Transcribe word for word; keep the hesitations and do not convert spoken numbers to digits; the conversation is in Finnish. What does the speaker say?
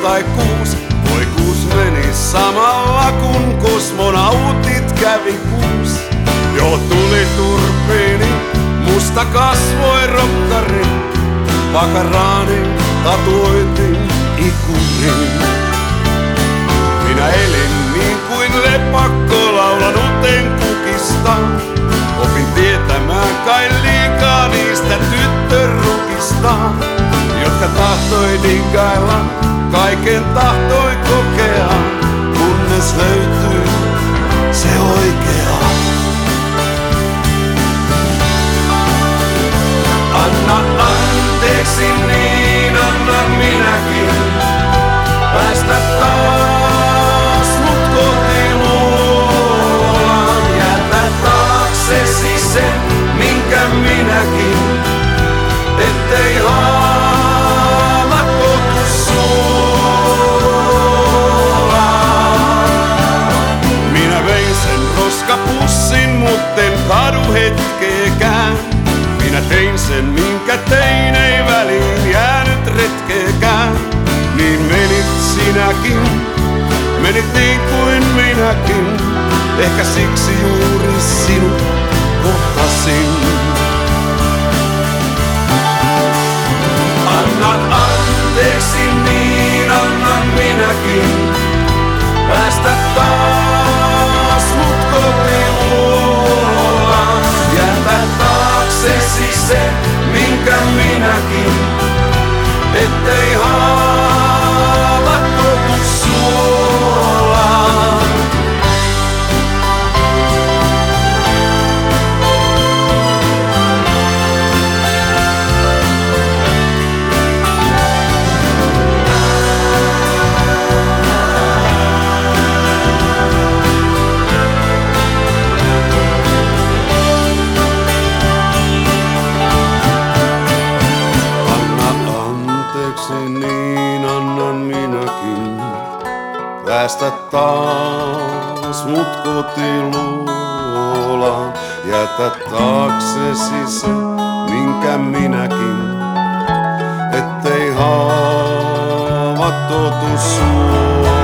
tai kuusi. Voi kuus meni samalla kun kosmonautit kävi kuusi. Jo tuli turbiini, musta kasvoi rokkari. Pakaraani tatuoitiin ikuniin. Minä elin niin kuin lepakko, laulanut en kukista. Opin tietämään kai liikaa niistä tyttörukista, jotka tahtoi digailla, kaiken tahtoi kokea, kunnes löytyy se oikea. Anna anteeksi, niin annan minäkin päästä taas mut kotiluolaan. Jätä taaksesi sen, minkä minäkin, ettei haavat kotu suolaan. Minä vein sen roskapussin, mutten kadu hetkeekään. Minä tein sen, minkä tein, ei väliin jäänyt retkeekään. Niin menit sinäkin, menit niin kuin minäkin. Ehkä siksi juuri sinut kohtasin. Annan anteeksi, niin annan minäkin päästä taas mut kotiluolaan. Jätä taaksesi se, minkä minäkin, ettei haavat kotu suolaan. Niin annan minäkin päästä taas mut kotiluolaan. Jätä taaksesi se, minkä minäkin, ettei haavat totu suolaan.